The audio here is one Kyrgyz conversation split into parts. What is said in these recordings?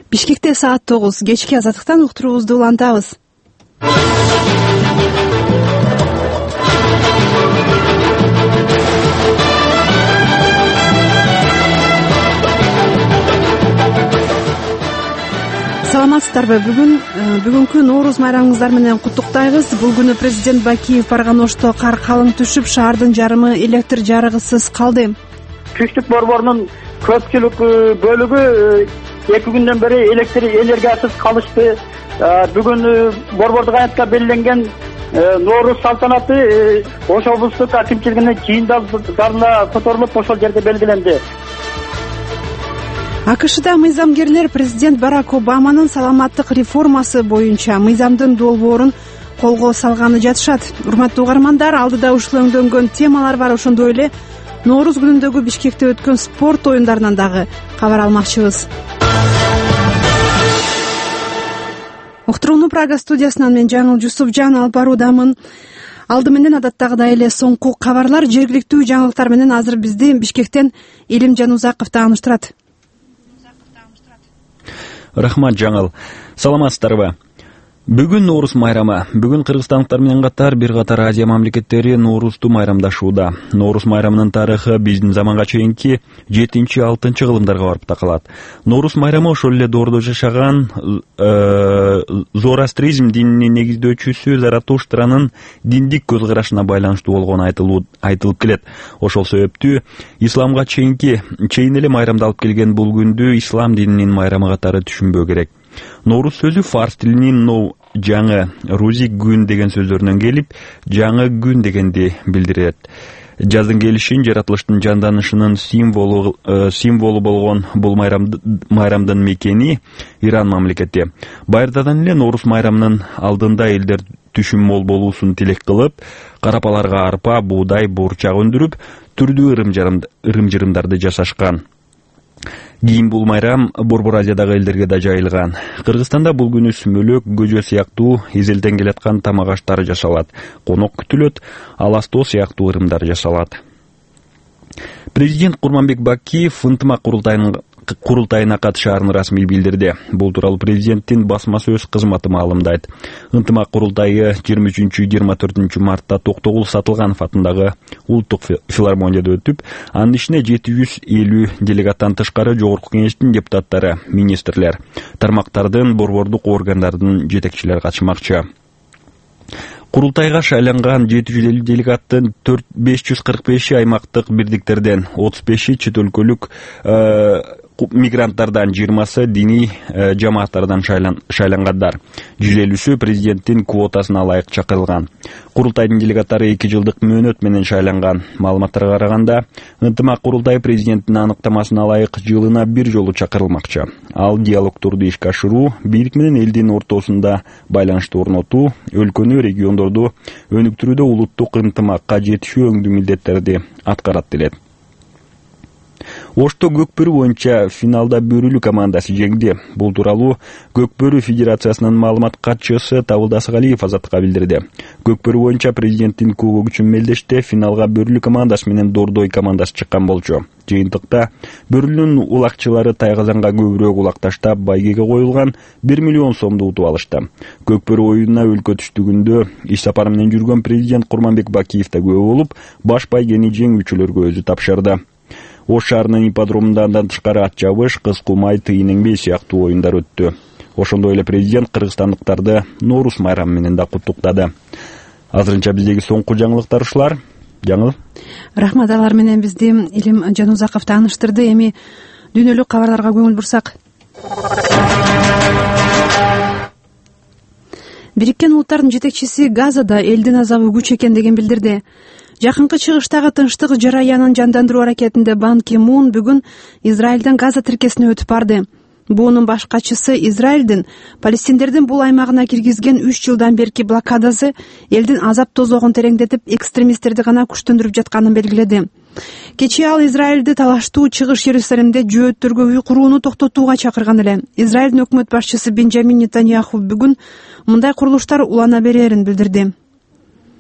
Бишкекте саат 9. Кечки азаттыктан уктуруубузду улантабыз. Саламатсыздарбы? Бүгүнкү Нооруз майрамыңыздар менен куттуктайбыз. Бул күнү президент Бакиев барган Ошто кар калың түшүп, шаардын жарымы электр жарыгысыз калды. Түштүк борборунун көпчүлүк бөлүгү 2 күндөн бери электр энергиясыз калышты. Бүгүн борбордук аянтка белгиленген Нооруз салтанаты Ош облустук акимчилигинин жыйындарына которулуп, ошол жерде белгиленди. АКШда мыйзамгерлер президент Барак Обаманын саламаттык реформасы боюнча мыйзамдын долбоорун колго салганы жатышат. Урматтуу угармандар, алдыда ушул өңдөнгөн темалар бар. Ошондой эле Нооруз күнүндөгү Бишкекте өткөн спорт оюндарынан дагы кабар алмакчыбыз. Уктурууну Прага студиясынан мен Жаңыл Жусупжан алып баруудамын. Алды менен адаттагыдай эле соңку кабарлар, жергиликтүү жаңылыктар менен азыр бизди Бишкектен Илим Жанузаков тааныштырат. Рахмат, Жаңыл. Саламатсыздарбы? Бүгүн Нооруз майрамы. Бүгүн кыргызстандыктар менен катар бир катар Азия мамлекеттери Ноорузду майрамдашууда. Нооруз майрамынын тарыхы биздин заманга чейинки 7-6 кылымдарга барып такалат. Нооруз майрамы ошол эле доордо жашаган зороастризм дининин негиздөөчүсү Заратуштранын диндик көз карашына байланыштуу болгону айтылып келет. Ошол себептүү исламга чейин эле майрамдалып келген бул күндү ислам дининин майрамы катары түшүнбөө керек. Нооруз сөзү фарс тилинин нов жаңы, рузи күн деген сөздөрүнөн келип, жаңы күн дегенди билдирет. Жаздын келишин, жаратылыштын жанданышынын символу болгон бул майрамдын мекени Иран мамлекети. Байыртадан эле Нооруз майрамынын алдында элдер түшүм мол болуусун тилек кылып, карапаларга арпа, буудай, буурчак өндүрүп, түрдүү ырым-жырымдарды жасашкан. Кийин бул майрам Борбор Азиядагы элдерге да жайылган. Кыргызстанда бул күнү сүмөлөк, көжө сыяктуу эзелден келаткан тамак аштар жасалат. Конок күтүлөт, аластоо сыяктуу ырымдар жасалат. Президент Курманбек Бакиев ынтымак курултайына катышаарын расмий билдирди. Бул тууралуу президенттин басма сөз кызматы маалымдайт. Ынтымак курултайы 23-24 мартта Токтогул Сатылганов атындагы Улуттук филармонияда өтүп, анын ичине 750 делегаттан тышкары жогорку кеңештин депутаттары, министрлер, тармактардын, борбордук органдардын жетекчилери катышмакчы. Курултайга шайланган 750 делегаттын 545 аймактык бирдиктерден, 35 чет өлкөлүк мигранттардан, 20 диний жамааттардан шайлангандар. 150 президенттин квотасына ылайык чакырылган. Курултайдын делегаттары 2 жылдык мөөнөт менен шайланган. Маалыматтарга караганда, ынтымак курултай президенттин аныктамасына ылайык жылына 1 жолу чакырылмакчы. Ал диалогтурду ишке ашыруу, бийлик менен элдин ортосунда байланышты орнотуу, өлкөнү, региондорду өнүктүрүүдө улуттук ынтымакка жетишүү өңдүү милдеттерди аткарат делет. Ошто Көкбөрү боюнча финалда Бөрүлү командасы жеңди. Бул тууралуу Көкбөрү Федерациясынын маалымат катчысы Табылдас Галиев Азаттыкка билдирди. Көкбөрү боюнча президенттин кубогу үчүн мелдеште финалга Бөрүлү командасы менен Дордой командасы чыккан болчу. Жыйынтыкта Бөрүлүнүн улакчылары Тайгазанга көбүрөөк улак таштап, байгеге коюлган 1 миллион сомду утуп алышты. Көкбөрү оюнуна өлкө түштүгүндө иш сапары менен жүргөн президент Курманбек Бакиев да күбө болуп, баш байгени жеңүүчүлөргө өзү тапшырды. Ош шаарынын ипподромунда андан тышкары ат жабыш, кыз кумай, тыйын эңбей сыяктуу оюндар өттү. Ошондой эле президент кыргызстандыктарды Нооруз майрамы менен да куттуктады. Азырынча биздеги соңку жаңылыктар ушулар. Жаңыл. Рахмат, алар менен бизди Илим Жанузаков тааныштырды. Эми дүйнөлүк кабарларга көңүл бурсак. Бириккен Улуттардын жетекчиси Газада элдин азабы күч экендигин билдирди. Жакынкы чыгыштагы тынчтык жараянын жандандыруу аракетинде Бан Ки Мун бүгүн Израилдин Газа тиркесине өтүп барды. Буунун баш катчысы Израилдин палестиндердин бул аймагына киргизген 3 жылдан берки блокадасы элдин азап тозогун тереңдетип, экстремисттерди гана күчтөндүрүп жатканын белгиледи. Кечээ ал Израилди талаштуу чыгыш Иерусалимде жөөттөргө үй курууну токтотууга чакырган эле. Израилдин өкмөт башчысы Бенджамин Нетаньяху бүгүн мындай курулуштар улана берерин билдирди.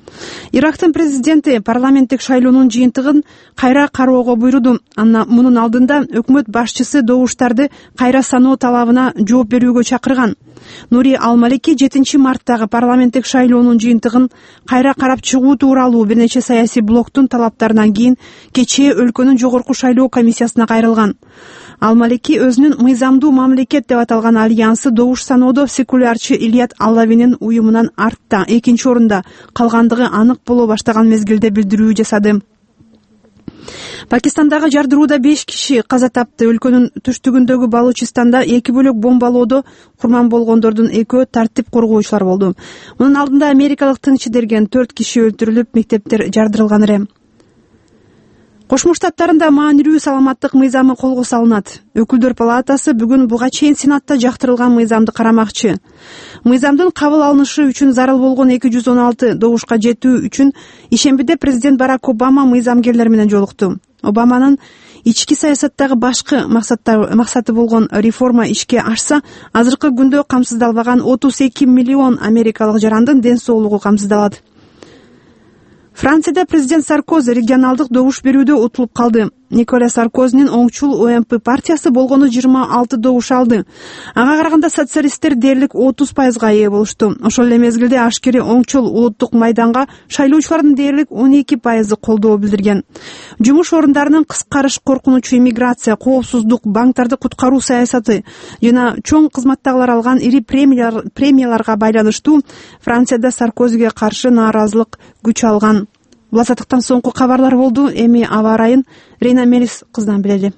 Ирактын президенти парламенттик шайлоонун жыйынтыгын кайра кароого буйруду. Мунун алдында өкмөт башчысы добуштарды кайра саноо талабына жооп берүүгө чакырган. Нури Ал-Малики 7-марттагы парламенттик шайлоонун жыйынтыгын кайра карап чыгуу тууралуу бир нече саясий блоктун талаптарынан кийин кечээ өлкөнүн жогорку шайлоо комиссиясына кайрылган. Ал-Малики өзүнүн мыйзамдуу мамлекет деп аталган альянсы добуш саноодо секулярчы Ильят Аллавинин уюмунан артта, экинчи орунда калгандыгы анык боло баштаган мезгилде билдирүү жасады. Пакистандагы жардырууда 5 киши каза тапты. Өлкөнүн түштүгүндөгү Балучистанда 2 бөлөк бомбалоодо курман болгондордун 2-өө тартип коргоочулар болду. Мунун алдында америкалык тынчыдерген 4 киши өлтүрүлүп, мектептер жардырылган эле. Кошмо Штаттарында маанилүү саламаттык мыйзамы колго салынат. Өкүлдөр палатасы бүгүн буга чейин Сенатта жактырылган мыйзамды карамакчы. Мыйзамдын кабыл алынышы үчүн зарыл болгон 216 добушка жетүү үчүн ишембиде президент Барак Обама мыйзамгерлер менен жолукту. Обаманын ички саясаттагы башкы максаты болгон реформа ишке ашса, азыркы күндө камсыздалбаган 32 миллион америкалык жарандын ден соолугу камсыздалат. Францияда президент Саркози регионалдык добуш берүүдө утулуп калды. Николя Саркозинин оңчул ОМП партиясы болгону 26 добуш алды. Ага караганда социалисттер дээрлик 30%га ээ болушту. Ошол эле мезгилде ашкери оңчул улуттук майданга шайлоочулардын дээрлик 12% колдоо билдирген. Жумуш орундарынын кыскарыш коркунучу, иммиграция, коопсуздук, банктарды куткаруу саясаты жана чоң кызматтагылар алган ири премияларга байланыштуу Францияда Саркозиге каршы нааразылык күч алган. Бул азаттыктан соңку кабарлар болду. Эми аба ырайын Рейна Мелис кызынан билели.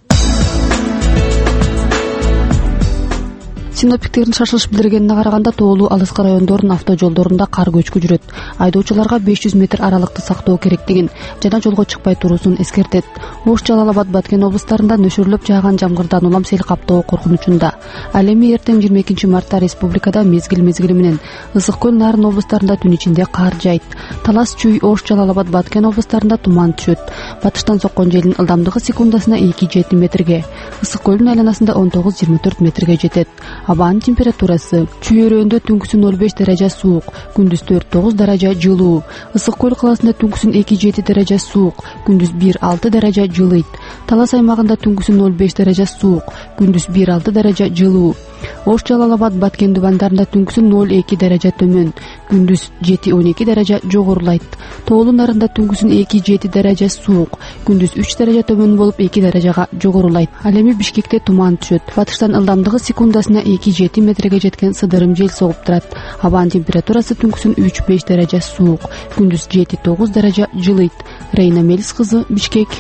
Синоптиктердин шашылыш билдиргенине караганда тоолуу алыскы райондордун автожолдорунда кар көчкү жүрөт. Айдоочуларга 500 метр аралыкты сактоо керектигин жана жолго чыкпай туруусун эскертет. Ош, Жалал-Абад, Баткен облустарында нөшөрлөп жааган жамгырдан улам сел каптоо коркунучунда. Ал эми эртең 22 мартта республикада мезгил менен Ысык көл, Нарын облустарында түн ичинде кар жайт. Талас, Чүй, Ош, Жалал-Абад, Баткен облустарында туман түшөт. Батыштан соккон желдин ылдамдыгы секундасына 2-7 метрге, Ысык көлдүн айланасында 19-24 метрге жетет. Абанын температурасы: Чүй өрөөндө түнкүсүн 05 даража суук, күндүз 4-9 даража жылуу. Ысык көл каласында түнкүсүн 2-7 даража суук, күндүз 1-6 даража жылыйт. Талас аймагында түнкүсүн 05 даража суук, күндүз 1-6 даража жылуу. Ош, Жалал-Абад, Баткен дубандарында түнкүсүн 0-2 даража төмөн, күндүз 7-12 даража жогорулайт. Тоолуу Нарында түнкүсүн 2-7 даража суук, күндүз 3 даража төмөн болуп 2 даражага жогорулайт. Ал эми Бишкекте туман түшөт. Батыштан ылдамдыгы секундасына 2-7 метрге жеткен сыдырым жел согуп турат. Абанын температурасы түнкүсүн 3-5 даража суук, күндүз 7-9 даража жылыйт. Рейна Мелис кызы, Бишкек.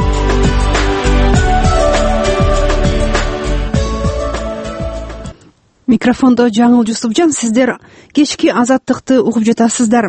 Микрофондо Жаңыл Жусупжан, сиздер кечки азаттыкты угуп жатасыздар.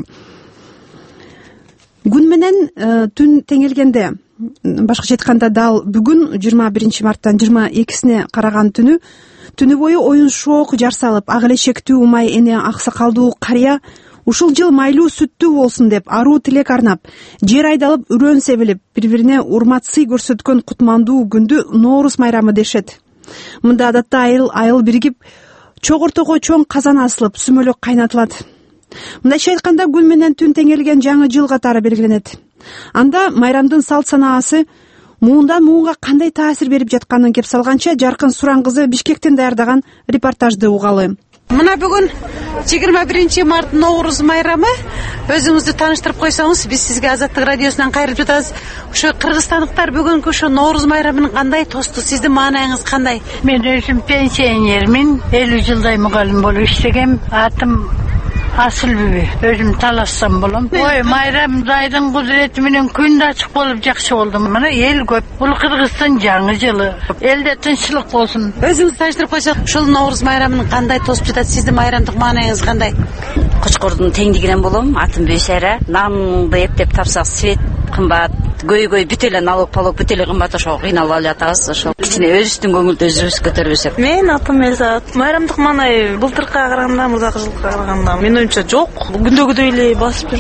Күн менен түн теңелгенде, башкача айтканда дал бүгүн 21 марттан 22-сине караган түнү бою оюн шоок жар салып, ак элешектүү умай эне аксакалдуу карыя ушул жыл майлуу сүттүү болсун деп аруу тилек арнап, жер айдалып, үрөн себилип, бири-бирине урмат сый көрсөткөн кутмандуу күндү Ноорус майрамы дешет. Мында адатта айыл биригип, чогортого чоң казан асылып, сүмөлөк кайнатылат. Мындайча айтканда, күн менен түн теңелген жаңы жыл катары белгиленет. Анда майрамдын салт санаасы муундан муунга кандай таасир берип жатканын кеп салганча, Жаркын Суран кызы Бишкектен даярдаган репортажды угалы. Мына бүгүн 21 март Ноорус майрамы. Өзүңүздү тааныштырып койсоңуз, биз сизге Азаттык радиосунан кайрылып жатабыз. Ошо кыргызстандыктар бүгүнкү ошо Ноорус майрамын кандай тосту? Сиздин маанайыңыз кандай? Мен өзүм пенсионермин. 50 жылдай мугалим болуп иштегем. Атым Асылбүбү. Өзүм талассам болом. Ой, майрам Кудайдын кудурети менен күн да ачык болуп жакшы болду. Мына эл көп. Бул Кыргызстан жаңы жылы. Элде тынччылык болсун. Өзүңүз тааныштырып койсоңуз, ушул Ноорус майрамын кандай тосуп жатат? Сиздин майрамдык маанайыңыз кандай? Кочкордун теңдигинен болом. Атым Бейшара. Нанды эптеп тапсак свет кымбат, көй бүт эле налог бүт эле кымбат, ошо кыйналып алатабыз. Ошо кичине өзүбүздүн көңүлдү өзүбүз көтөрбөсөк. Мен атым Элзат. Майрамдык маанай былтыркыга караганда, мурдакы жылга караганда мен оюмча жок. Күндөгүдөй эле басып жүрүшөт.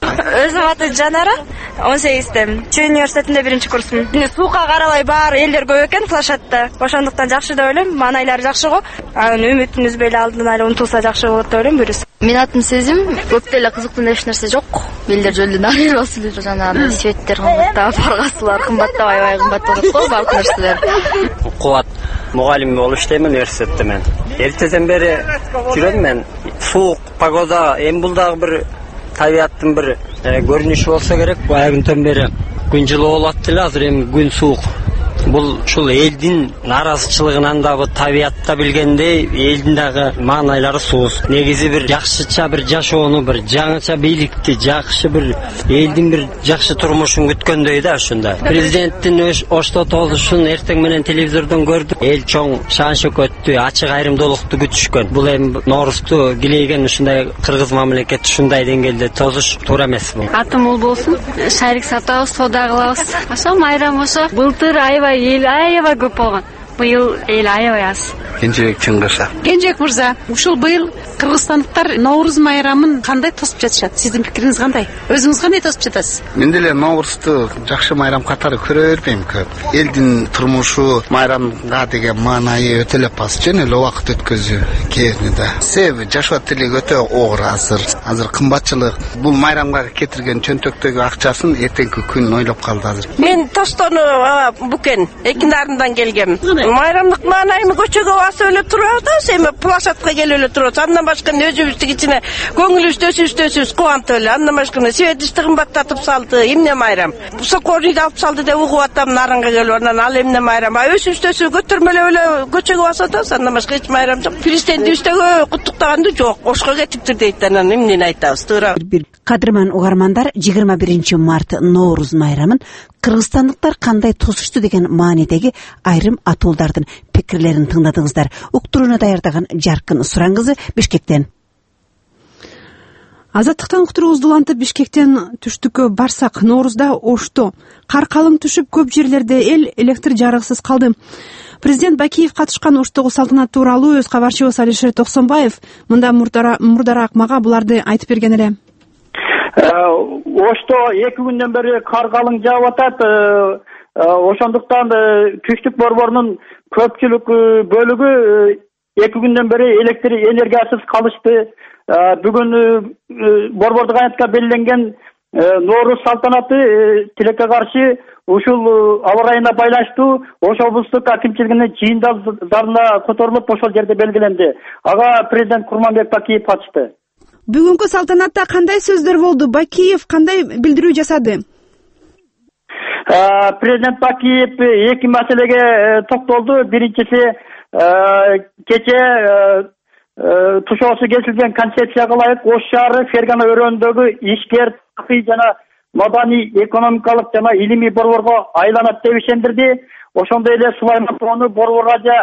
Өзүнүн аты Жанара, 18-тем. Чүй университетинде 1-курсмун. Суукка карабай баары элдер көп экен Флашатта. Ошондуктан жакшы деп ойлойм. Маанайлары жакшы го. Анын үмүтүн үзбөй эле алдынан эле умтулса жакшы болот деп ойлойм бирис. Менин атым Сезим. Көп деле кызыктуу эч нерсе жок. Элдер жолдон айырбасы эле жанагы светтер кымбаттап, баргасылар кымбаттап, аябай кымбат болот го баардык нерселер. Кубат мугалим болуп иштейм университетте мен. Эртеден бери жүрөм мен. Суук погода, эми бул дагы бир табияттын бир көрүнүшү болсо керек. Бая күндөн бери күн жылуу болот эле, азыр эми күн суук. Бул ушул элдин наразычылыгынан да табиятта билгендей элдин дагы маанайлары сууз. Негизи бир жакшыча бир жашоону, бир жаңыча бийликти, жакшы бир элдин бир жакшы турмушун күткөндөй да ушундай. Президенттин ошто толушун эртең менен телевизордон көрдүк. Эл чоң шан шөкөттү, ачык айрымдуулукту күтүшкөн. Бул эми Ноорузду килейген ушундай кыргыз мамлекет ушундай деңгээлде тозуш туура эмес бул. Атым ул болсун. Шарик сатабыз, соода кылабыз. Ошо майрам ошо былтыр аябай эл аябай көп болгон. Быйыл эл аябай аз. Кенжебек Чыңгырша. Кенжебек мырза, ушул быйыл кыргызстандыктар Нооруз майрамын кандай тосуп жатышат? Сиздин пикириңиз кандай? Өзүңүз кандай тосуп жатасыз? Мен деле Ноорузду жакшы майрам катары көрө бербейм көп. Элдин турмушу майрамга деген маанайы өтө эле пас, жөн эле убакыт өткөзүү керни да. Себеби жашоо тилеги өтө оор азыр. Азыр кымбатчылык. Бул майрамга кетирген чөнтөктөгү акчасын эртеңки күн ойлоп калды азыр. Мен Тостону Букен, Экиндарымдан келгем. Майрамдык маанайымы көчөгө басып эле турабыз, эми плашатка келип эле турабыз. Андан башка өзүбүздүн ичине көңүлүбүздү өсүбүз кубантып эле. Андан башка светичти кымбаттатып салды. Эмне майрам? Сокорнийди алып салды деп угуп атам, нарынга келип анан ал эмне майрам? Өсүбүздү көтөрмөлөп эле көчөгө басып атабыз. Андан башка эч майрам жок. Президентибиздөгө куттуктаганды жок. Ошко кетиптир дейт, анан эмнени айтабыз, туура. Кадырман угармандар, 21 март Нооруз майрамын кыргызстандыктар кандай тосушту деген маанидеги айрым атуулдардын пикирлерин тыңдадыңыздар. Уктурууну даярдаган Жаркын Суран кызы Бишкектен. Азаттыктан уктуруубузду улантып Бишкектен түштүккө барсак, Ноорузда Ошто кар калың түшүп, көп жерлерде эл электр жарыгысыз калды. Президент Бакиев катышкан Оштогу салтанат тууралуу өз кабарчыбыз Алишер Токсонбаев мында мурдараак мага буларды айтып берген эле. Ошто 2 күндөн бери кар калың жаап атат. Ошондуктан түштүк борборунун көпчүлүк бөлүгү 2 күндөн бери электр энергиясыз калышты. Бүгүн борбордук аянтка белгиленген Нооруз салтанаты тилекке каршы ушул аба ырайына байланыштуу Ош облустук акимчилигинин жыйындал залына которулуп ошол жерде белгиленди. Ага президент Курманбек Бакиев катышты. Бүгүнкү салтанатта кандай сөздөр болду? Бакиев кандай билдирүү жасады? Президент Бакиев 2 маселеге токтолду. Биринчиси кече тушоосу кесилген концепцияга ылайык Ош шаары Фергана өрөөнүндөгү ишкер, жана маданий, экономикалык жана илимий борборго айланат деп ишендирди. Ошондой эле Сулайман тоону Борбор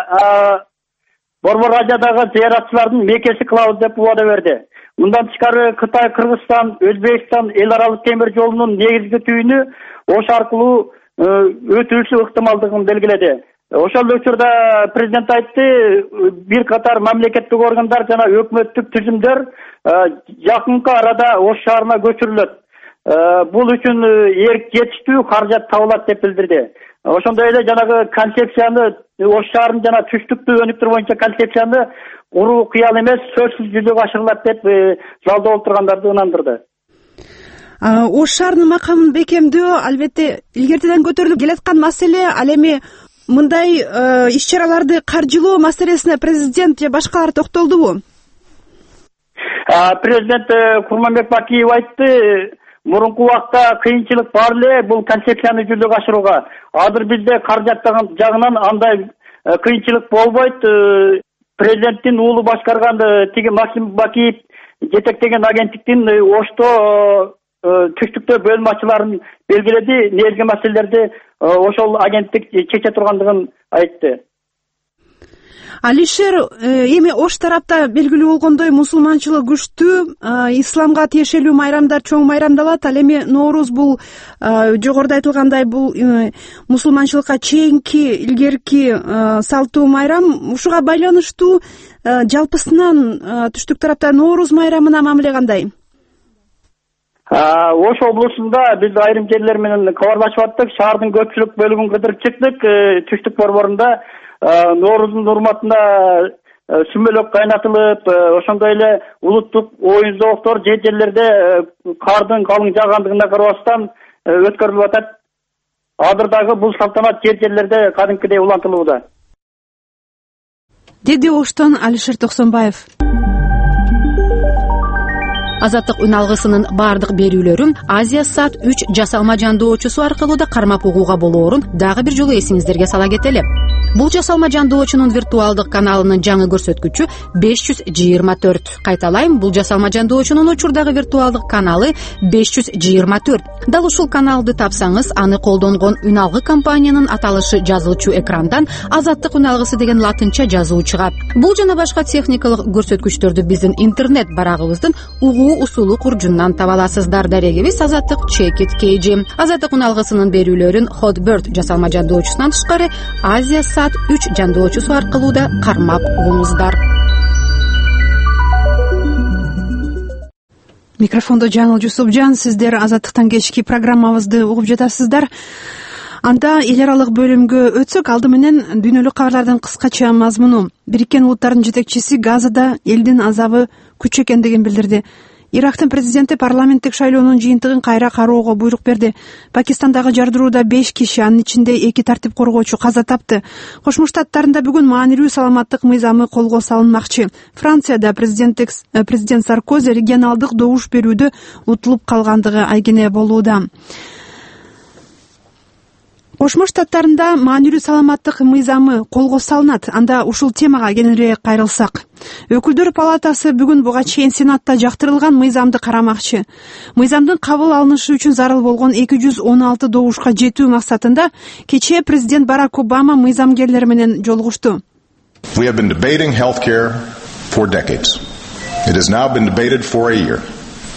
Радиодагы зыяратчылардын мекеси кылабыз деп убада берди. Мындан тышкары Кытай, Кыргызстан, Өзбекстан эл аралык темир жолунун негизги түйүнү Ош аркылуу өтүлүшү ыктымалдыгын белгиледи. Ошол учурда президент айтты, бир катар мамлекеттик органдар жана өкмөттүк түзүмдөр жакынкы арада Ош шаарына көчүрүлөт. Бул үчүн жетиштүү каражат табылат деп билдирди. Ошондой эле жанагы концепцияны Ош шаарын жана түштүктү өнүктүрүү боюнча концепцияны куруу кыял эмес, сөзсүз жүзөгө ашырылат деп залда отургандарды ынандырды. Ош шаарынын макамын бекемдөө албетте илгертеден көтөрүлүп келаткан маселе. Ал эми мындай иш-чараларды каржылоо маселесине президент же башкалар токтолдубу? Президент Курманбек Бакиев айтты, мурунку убакта кыйынчылык бар эле бул концепцияны жүзөгө ашырууга. Азыр бизде каражаттаган жагынан андай кыйынчылык болбойт. Президенттин уулу башкарган тиги Максим Бакиев жетектеген агенттиктин Ошто түштүктө бөлүм ачыларын белгиледи. Негизги маселелерди ошол агенттик чече тургандыгын айтты. Алишер, эми Ош тарапта белгилүү болгондой мусулманчылык күчтүү, исламга тиешелүү майрамдар чоң майрамдалат. Ал эми Нооруз бул жогоруда айтылгандай бул мусулманчылыкка чейинки илгерки салттуу майрам. Ушуга байланыштуу жалпысынан түштүк тарапта Нооруз майрамына мамиле кандай? Ош облусунда биз айрым жерлер менен кабарлашып аттык. Шаардын көпчүлүк бөлүгүн кыдырып чыктык. Түштүк борборунда Ноорузун урматында сүмөлөк кайнатылып, ошондой эле улуттук оюн зооктору жерлерде кардын калың жаагандыгына карабастан өткөрүлүп атат. Азыр дагы бул салтанат жерлерде кадимкидей улантылууда. Деди Оштон Алишер Токсонбаев. Азаттык үн алгысынын бардык берүүлөрүн Азия Сат 3 жасалма жандоочусу аркылуу да кармап угууга болоорун дагы бир жолу эсиңиздерге сала кетели. Бул жасалма жандоочунун виртуалдык каналынын жаңы көрсөткүчү 524. Кайталайм, бул жасалма жандоочунун учурдагы виртуалдык каналы 524. Дал ушул каналды тапсаңыз, аны колдонгон үн алгы компаниянын аталышы жазылчу экрандан Азаттык үн алгысы деген латынча жазуу чыгат. Бул жана башка техникалык көрсөткүчтөрдү биздин интернет барагыбыздын угуу усулу куржундан таба аласыздар. Дарегибиз Азаттык Чекит Кейджи. Азаттык үн алгысынын берүүлөрүн Hotbird жасалма жандоочусунан тышкары Азия Сат 3 жандоочусу аркылуу да кармап угуңуздар. Микрофондо Жаңыл Жусупжан, сиздер Азаттыктан кечки программабызды угуп жатасыздар. Анда эл аралык бөлүмгө өтсөк, алды менен дүйнөлүк кабарлардын кыскача мазмуну. Бириккен Улуттардын жетекчиси Газада элдин азабы күч экендигин билдирди. Ирактын президенти парламенттик шайлоонун жыйынтыгын кайра кароого буйрук берди. Пакистандагы жардырууда 5 киши, анын ичинде 2 тартип коргоочу каза тапты. Кошмо Штаттарында бүгүн маанилүү саламаттык мыйзамы колго салынмакчы. Францияда президент Саркози регионалдык добуш берүүдө утулуп калгандыгы айгине болууда. Кошмо Штаттарында маанилүү саламаттык мыйзамы колго салынат. Анда ушул темага кененирээк кайрылсак. Өкүлдөр палатасы бүгүн буга чейин Сенатта жактырылган мыйзамды карамакчы. Мыйзамдын кабыл алынышы үчүн зарыл болгон 216 добушка жетүү максатында кечээ президент Барак Обама мыйзамгерлер менен жолугушту. We have been debating healthcare for decades. It has now been debated for a year.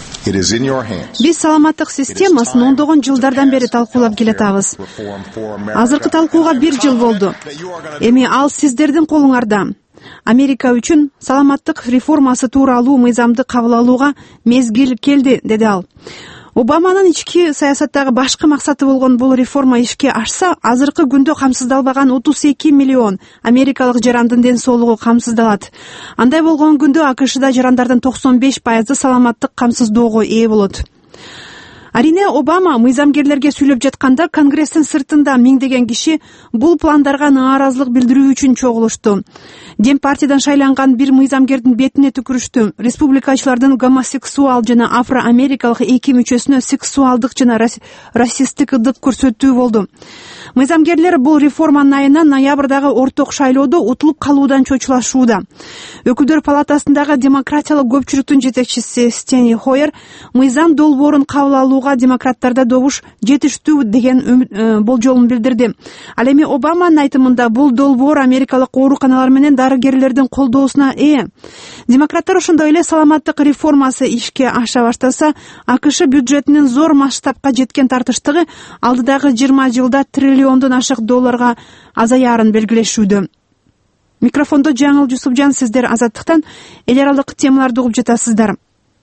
Биз саламаттык системасын ондогон жылдардан бери талкуулап келатабыз. Азыркы талкууга 1 жыл болду. Эми ал сиздердин колуңарда. Америка үчүн саламаттык реформасы тууралуу мыйзамды кабыл алууга мезгил келди, деди ал. Обаманын ички саясаттагы башкы максаты болгон бул реформа ишке ашса, азыркы күндө камсыздалбаган 32 миллион америкалык жарандын ден соолугу камсыздалат. Андай болгон күндө АКШда жарандардын 95% саламаттык камсыздоого ээ болот. Арине Обама мыйзамгерлерге сүйлөп жатканда Конгресстин сыртында миңдеген киши бул пландарга нааразылык билдирүү үчүн чогулушту. Дем партиядан шайланган бир мыйзамгердин бетине түкүрүштү. Республикачылардын гомосексуал жана афроамерикалык 2 мүчөсүнө сексуалдык жана расисттик ырдык көрсөтүү болду. Мыйзамгерлер бул реформанын айынан ноябрдагы орток шайлоодо утулуп калуудан чочулашууда. Өкүлдөр палатасындагы демократиялык көпчүлүктүн жетекчиси Стени Хойер мыйзам долбоорун кабыл алууга демократтарда добуш жетиштүү деген болжолун билдирди. Ал эми Обаманын айтымында бул долбоор америкалык ооруканалар менен дарыгерлердин колдоосуна ээ. Демократтар ошондой эле саламаттык реформасы ишке аша баштаса, АКШ бюджетинин зор масштабка жеткен тартыштыгы алдыдагы 20 жылда триллиондон ашык долларга азаярын белгилешүүдө. Микрофондо Жаңыл Жусупжан, сиздер Азаттыктан эл аралык темаларды угуп жатасыздар.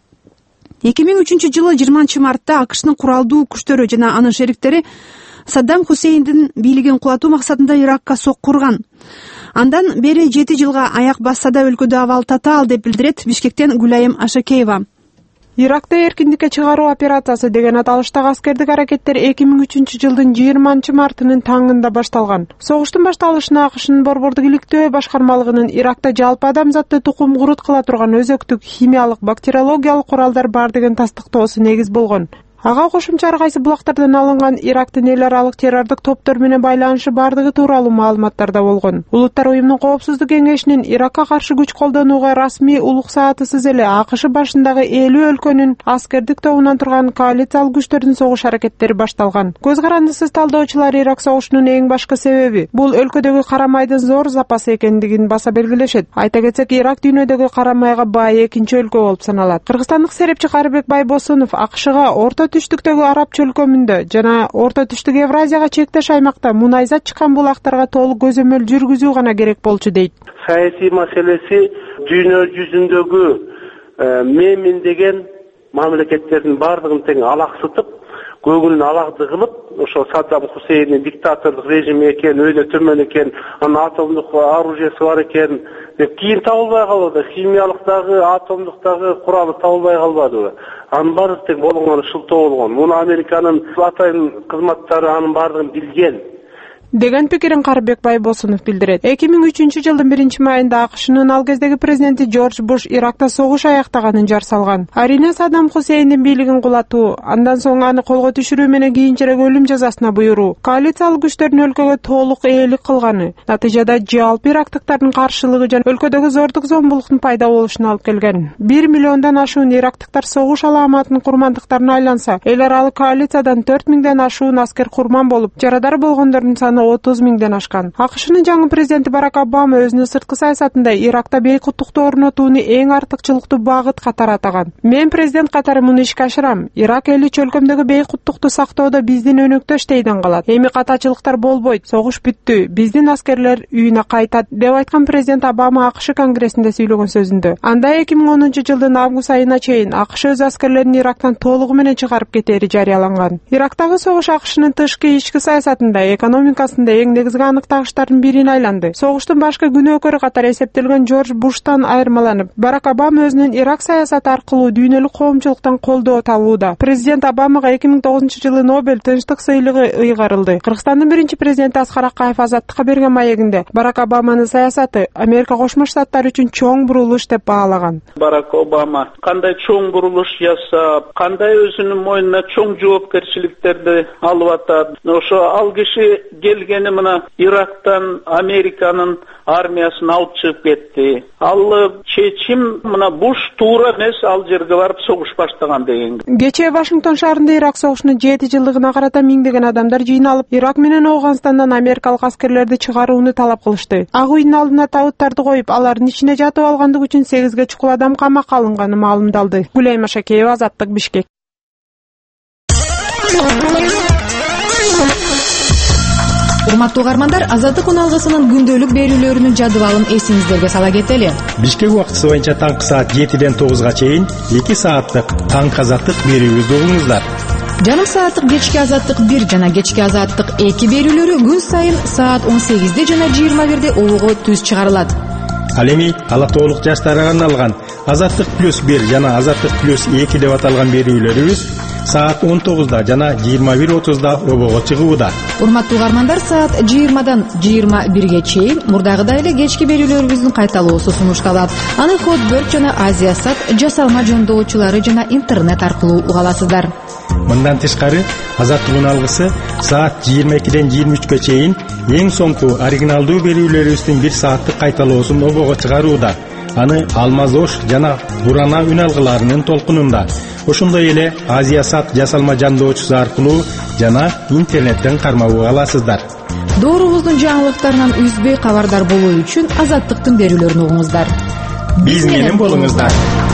2003 жылы 20 мартта АКШнын куралдуу күчтөрү жана анын шериктери Саддам Хусейндин бийлигин кулатуу максатында Иракка соккурган. Андан бери 7 жылга аяк басса да өлкөдө абал татаал, деп билдирет Бишкектен Гүлайым Ашакеева. Иракта эркиндикке чыгаруу операциясы деген аталыштагы аскердик аракеттер 2003 жылдын 20 мартынын таңында башталган. Согуштун башталышына АКШнын борбордук иликтөө башкармалыгынын Иракта жалпы адамзатты тукум курут кыла турган өзөктүк химиялык бактериологиялык куралдар бар деген тастыктоосу негиз болгон. Ага кошумча ар кайсы булактардан алынган Ирактын эл аралык террордук топтор менен байланышы бардыгы тууралуу маалыматтар да болгон. Улуттар уюмунун коопсуздук кеңешинин Иракка каршы күч колдонууга расмий улук саатысыз эле АКШ башындагы 50 өлкөнүн аскердик тобунан турган коалициялык күчтөрдүн согуш аракеттери башталган. Көз карандысыз талдоочулар Ирак согушунун эң башкы себеби бул өлкөдөгү кара майдын зор запасы экендигин баса белгилешет. Айта кетсек, Ирак дүйнөдөгү кара майга бай экинчи өлкө болуп саналат. Кыргызстандык серепчи Карыбек Байбосунов АКШга орто түштүктөгү араб чөлкөмүндө жана орто түштүк Евразияга чектеш аймакта мунайзат чыккан булактарга толук көзөмөл жүргүзүү гана керек болчу дейт. Саясий маселеси дүйнө жүзүндөгү мемин деген мамлекеттердин баардыгын тең алаксытып, көңүлүн алакты кылып, ошо Саддам Хусейндин диктаторлук режими экен, өйдө төмөн экен, анын атомдук оружиеси бар экен деп кийин табылбай калды. Химиялык дагы, атомдук дагы куралы табылбай калбадыбы? Анын баары тең болгону шылтоо болгон. Муну Американын атайын кызматтары анын баардыгын билген деген пикирин Карыбек Байбосунов билдирет. 2003 жылдын 1-майында АКШнын ал кездеги президенти Джордж Буш Иракта согуш аяктаганын жар салган. Арина Саддам Хусейндин бийлигин кулатуу, андан соң аны колго түшүрүү менен кийинчерээк өлүм жазасына буйруу, коалициялык күчтөрдүн өлкөгө толук ээлик кылганы, натыйжада жалпы ирактыктардын каршылыгы жана өлкөдөгү зордук зомбулуктун пайда болушуна алып келген. 1 миллиондон ашуун ирактыктар согуш аламатынын курмандыктарына айланса, эл аралык коалициядан 4000ден ашуун аскер курман болуп, жарадар болгондордун саны 30.000ден ашкан. АКШнын жаңы президенти Барак Обама өзүнүн сырткы саясатында Иракта бейкуттукту орнотууну эң артыкчылыктуу багыт катары атаган. Мен президент катары муну ишке ашырам. Ирак эли чөлкөмдөгү бейкуттукту сактоодо биздин өнөктөш дейден калат. Эми катачылыктар болбойт, согуш бүттү, биздин аскерлер үйүнө кайтат деп айткан президент Обама АКШ конгрессинде сүйлөгөн сөзүндө. Анда 2010 жылдын август айына чейин АКШ өз аскерлерин Ирактан толугу менен чыгарып кетери жарыяланган. Ирактагы согуш АКШнын тышкы ички саясатында, экономикасында эң негизги аныктагычтардын бирин айланды. Согуштун башкы күнөөкөрү катары эсептелген Джордж Буштан айырмаланып, Барак Обама өзүнүн Ирак саясаты аркылуу дүйнөлүк коомчулуктан колдоо табууда. Президент Обамага 2009 жылы Нобель тынчтык сыйлыгы ыйгарылды. Кыргызстандын биринчи президенти Аскар Акаев Азаттыкка берген маегинде Барак Обаманын саясаты Америка Кошмо Штаттары үчүн чоң бурулуш деп баалаган. Барак Обама кандай чоң бурулуш жасап, кандай өзүнүн мойнуна чоң жоопкерчиликтерди алып атат. Ошо ал киши келгени мына Ирактан Американын армиясын алып чыгып кетти. Ал чечим мына Буш туура эмес, ал жерге барып согуш баштаган деген. Кечээ Вашингтон шаарында Ирак согушунун 7 жылдыгына карата миңдеген адамдар жыйналып, Ирак менен Ооганстандан америкалык аскерлерди чыгарууну талап кылышты. Ак үйдүн алдына табыттарды коюп, алардын ичине жатып алгандык үчүн 8ге чукул адам камакка алынганы маалымдалды. Гүлайма Шакеева, Азаттык, Бишкек. Урматтуу угармандар, Азаттык уналгысынын күндөлүк берүүлөрүнүн жадыбалын эсиңиздерге сала кетели. Бишкек убактысы боюнча таңкы саат 7ден 9га чейин 2 сааттык таңкы Азаттык берүүбүздү угуңуздар. Жарым сааттык кечки Азаттык 1 жана кечки Азаттык 2 берүүлөрү күн сайын саат 18де жана 21де угууга түз чыгарылат. Ал эми ала толук жаштарга арналган Азаттык плюс 1 жана Азаттык плюс 2 деп аталган берүүлөрүбүз саат 19да жана 21:30да обого чыгууда. Урматтуу угармандар, саат 20дан 21ге чейин мурдагыдай эле кечки берүүлөрүбүздүн кайталоосу сунушталат. Аны Хот Бөлт жана Азия Сат жасалма жондоочулары жана интернет аркылуу уга аласыздар. Мындан тышкары Азаттык уналгысы саат 22ден 23гө чейин эң соңку оригиналдуу берүүлөрүбүздүн 1 сааттык кайталоосун обого чыгарууда. Аны Алмаз Ош жана Бурана үн алгыларынын толкунунда, ошондой эле Азия Сат жасалма жандоочусу аркылуу жана интернеттен кармап аласыздар. Доорубуздун жаңылыктарынан үзбөй кабардар болуу үчүн Азаттыктын берүүлөрүн угуңуздар. Биз менен болуңуздар.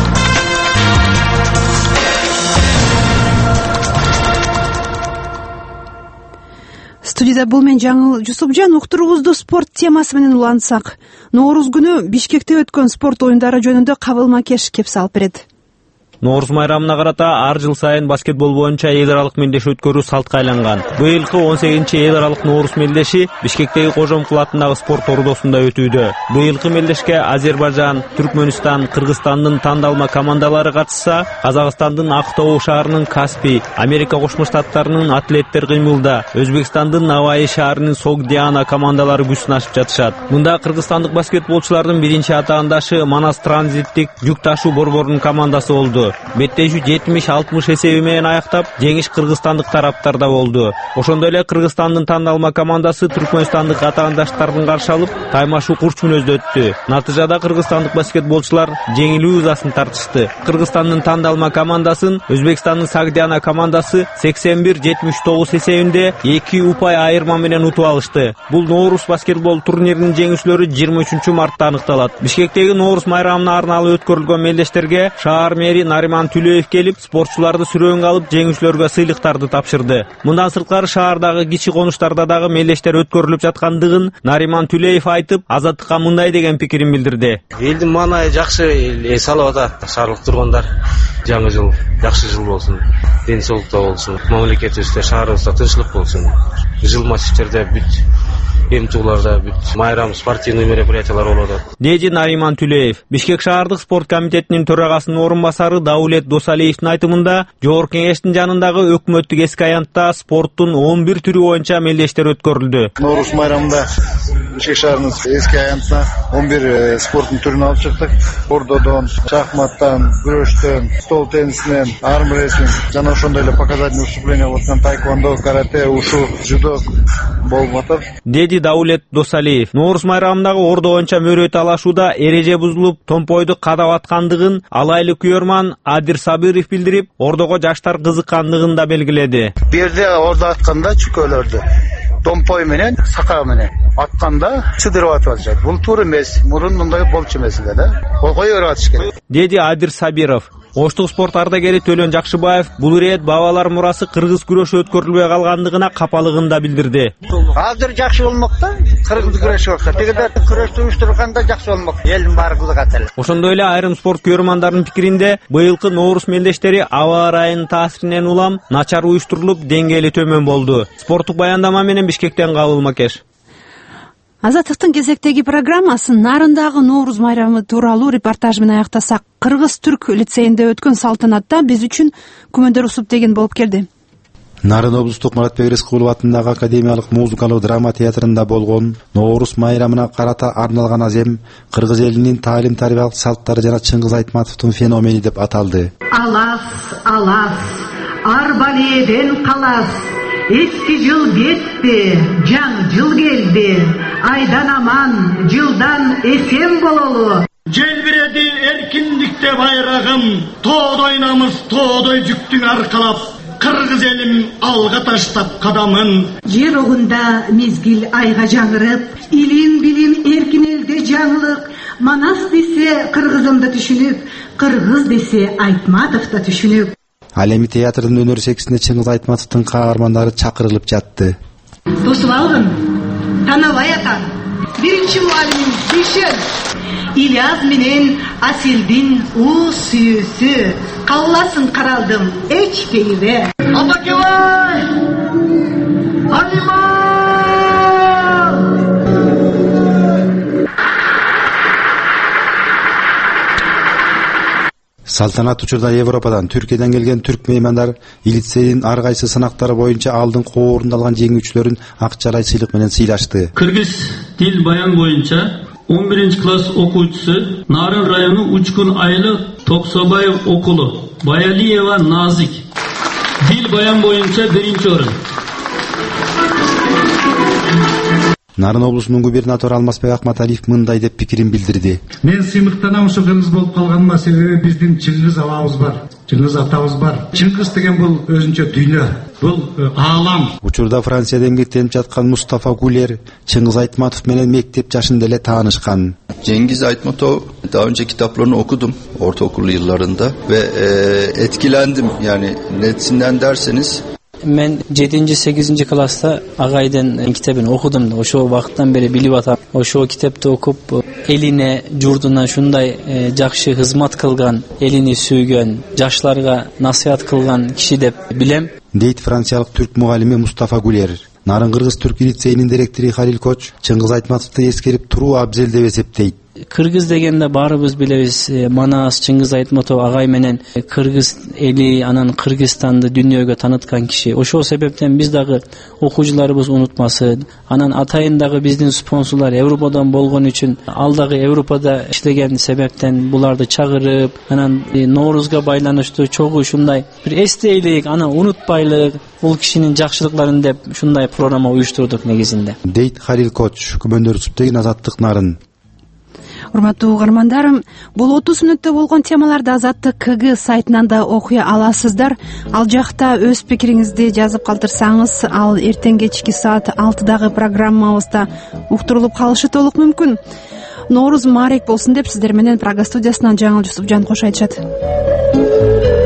Студияда бул мен Жаңыл Жусупжан. Уктуруубузду спорт темасы менен улантсак, Нооруз күнү Бишкекте өткөн спорт оюндары жөнүндө Кабыл Макеш кеп салып берет. Нооруз майрамына карата ар жыл сайын баскетбол боюнча эл аралык мелдеш өткөрүү салтка айланган. Быйылкы 18-чи эл аралык Нооруз мелдеши Бишкектеги Кожомкул атындагы спорт ордосунда өтүүдө. Быйылкы мелдешке Азербайжан, Түркмөнстан, Кыргызстандын тандалма командалары катышса, Казакстандын Актоо шаарынын Каспий, Америка Кошмо Штаттарынын атлеттер кыймылда, Өзбекстандын Наваи шаарынын Согдиана командалары күч сынашып жатышат. Мында кыргызстандык баскетболчулардын биринчи атаандашы Манас Транзиттик жүк ташуу борборунун командасы болду. Беттешүү 70-60 эсеби менен аяктап, жеңиш кыргызстандык тараптарда болду. Ошондой эле Кыргызстандын тандалма командасы түркмөнстандык атаандаштарын каршы алып, таймашуу курч мүнөздөттү. Натыйжада кыргызстандык баскетболчулар жеңилүү ызасын тартышты. Кыргызстандын тандалма командасын Өзбекстандын Сагдиана командасы 81-79 эсебинде 2 упай айырма менен утуп алышты. Бул Нооруз баскетбол турниринин жеңүүчүлөрү 23 мартта аныкталат. Бишкектеги Нооруз майрамына арналып өткөрүлгөн мелдештерге шаар мэри Нариман Түлеев келип, спортчуларды сүрөөнгө алып, жеңүүчүлөргө сыйлыктарды тапшырды. Мындан сырткары шаардагы кичи конуштарда дагы мелдештер өткөрүлүп жаткандыгын Нариман Түлеев айтып, Азаттыкка мындай деген пикирин билдирди. Элдин маанайы жакшы, эс алып атат. Шаарлык тургундар жаңы жыл жакшы жыл болсун, ден соолукта болсун, мамлекетибизде, шаарыбызда тынччылык болсун. Жыл матчтарда бүт эмтууларда бүт майрам спортивный мероприятиялар болот деди Нариман Түлеев. Бишкек шаардык спорт комитетинин төрагасынын орун басары Даулет Досалиевдин айтымында, Жогорку Кеңештин жанындагы өкмөттүк эски аянтта спорттун 11 түрү боюнча мелдештер өткөрүлдү. Ноорус майрамында Бишкек шаарынын эски аянтына 11 спорттун түрүн алып чыктык. Бордодон, шахматтан, күрөштөн, стол теннисинен, армрестлинг жана ошондой эле показательный выступление болуп аткан таэквондо, карате, ушу, жудо болуп атат деди Даулет Досалиев. Ноорус майрамындагы ордо боюнча мөрө талашууда эреже бузулуп, томпойду кадап аткандыгын алайлы күйөрман Адир Сабиров билдирип, ордого жаштар кызыккандыгын да белгиледи. Бу жерде ордо атканда чүкөлөрдү томпой менен, сака менен атканда чыдырып атып атышат. Бул туура эмес, мурун мындай болчу эмес эле да. Кой өрүп атыш керек деди Адир Сабиров. Оштук спорт ардагери Төлөн Жакшыбаев бул ирет бабалар мурасы кыргыз күрөшү өткөрүлбөй калгандыгына капалыгын да билдирди. Азыр жакшы болмок да, кыргыз күрөшү болсо, тегиде күрөштү уюштурганда жакшы болмок. Элдин баары кызыгат эле. Ошондой эле айрым спорт көрөрмандарынын пикиринде, быйылкы Ноорус мелдештери аба ырайынын таасиринен улам начар уюштурулуп, деңгээли төмөн болду. Спорттук баяндама менен Бишкектен Кабыл Макеш. Азаттыктын кезектеги программасы нарындагы Ноорус майрамы тууралуу репортаж менен аяктасак, Кыргыз-Түрк лицейинде өткөн салтанатта биз үчүн күмөндөр усуп деген болуп келди. Нарын облустук Маратбек Рыскулов атындагы академиялык музыкалык драма театрында болгон Ноорус майрамына карата арналган азем кыргыз элинин таалим-тарбиялык салттары жана Чыңгыз Айтматовдун феномени деп аталды. Алас, алас, арбаледен калас, эски жыл кетти, жаңы жыл келди. Айдан аман, жылдан эсен бололу. Желбиреди эркиндикте байрагым, тоодой намыс, тоодой жүктүң аркалап, кыргыз элим алга таштап кадамын. Жер огунда мезгил айга жаңырып, илим билим эркин элде жаңылык. Манас десе кыргызымды түшүнүп, кыргыз десе Айтматовду түшүнүп. Ал эми театрдын өнөр сексине Чыңгыз Айтматовдун каармандары чакырылып жатты. Тосуп алгын, танабай атам, биринчи мугалимим Бишен, Ильяс менен Асилдин уу сүйүүсү, калласын каралдым, эчпейбе. Атакебай! Анима! Салтанат учурда Европадан, Түркиядан келген түрк меймандар лицейдин ар кайсы сынактары боюнча алдыңкы орундалган жеңүүчүлөрүн акчалай сыйлык менен сыйлашты. Кыргыз тил баян боюнча 11-класс окуучусу Нарын району Учкун айылы Токсобаев окулу Баялиева Назик. Дил баян боюнча 1-орун. Нарын облусунун губернатору Алмазбек Акматалиев мындай деп пикирин билдирди. Мен сыймыктанам ошо кыргыз болуп калганыма, себеби биздин Чыңгыз абабыз бар, Чыңгыз атабыз бар. Чыңгыз деген бул өзүнчө дүйнө, бул аалам. Учурда Францияда эмгектенип жаткан Мустафа Гулер Чыңгыз Айтматов менен мектеп жашында эле таанышкан. Cengiz Aytmatov daha önce kitaplarını okudum ortaokul yıllarında ve etkilendim. Yani nesinden derseniz Men 7-8 klasta agayden kitabını okudum da oşo vaqttan beri bilip atam. Oşo kitapты okup eline, jurduna şunday jakşı hizmat kılgan, elini süygön, jaşlarga nasihat kılgan kişi dep bilem. Дейт франциялык түрк мугалими Мустафа Гулер. Нарын кыргыз түрк лицейинин директору Халил Коч Чыңгыз Айтматовду эскерип туруу абзел деп эсептейт. Кыргыз дегенде баарыбыз билебиз, Манас Чыңгыз Айтматов агай менен кыргыз эли, анан Кыргызстанды дүйнөгө таныткан киши. Ошол себептен биз дагы окуучуларыбыз унутмасын. Анан атайын дагы биздин спонсорлор Европадан болгон үчүн ал дагы Европада иштеген себептен буларды чагырып, анан Ноорузга байланыштуу чогуу ушундай бир эстейлик, анан унутпайлык, бул кишинин жакшылыкларын деп ушундай программа уюштурдук негизинде. Дейт Халил Коч, күмөндөр суптеген Азаттык Нарын. Урматтуу угармандарым, бул 30 мүнөттө болгон темаларды Азаттык КГ сайтынан да окуй аласыздар. Ал жакта өз пикириңизди жазып калтырсаңыз, ал эртең кечки саат 6-дагы программабызда уктурулуп калышы толук мүмкүн. Нооруз маарек болсун деп сиздер менен Прага студиясынан Жаңыл Жусупжан кош айтышат. Thank you.